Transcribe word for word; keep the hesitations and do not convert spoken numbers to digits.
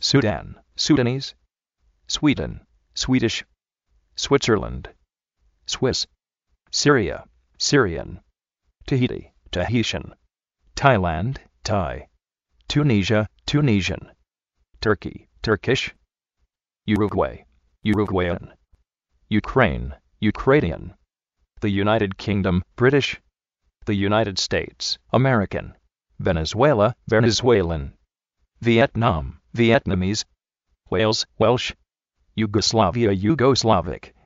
Sudan, Sudanese, Sweden, Swedish, Switzerland, Swiss, Syria, Syrian, Tahiti, Tahitian, Thailand, Thai, Tunisia, Tunisian, Turkey, Turkish, Uruguay, Uruguayan, Ukraine, Ukrainian, the United Kingdom, British, the United States, American, Venezuela, Venezuelan, Vietnam, Vietnamese, Wales, Welsh, Yugoslavia, Yugoslavic,